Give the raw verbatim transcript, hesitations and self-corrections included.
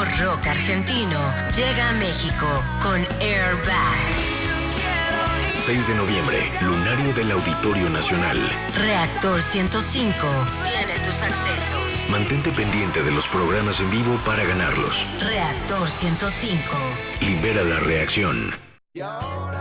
mejor rock argentino llega a México con Airbag. seis de noviembre, Lunario del Auditorio Nacional. Reactor ciento cinco tiene tus accesos. Mantente pendiente de los programas en vivo para ganarlos. Reactor ciento cinco. Libera la reacción. Y ahora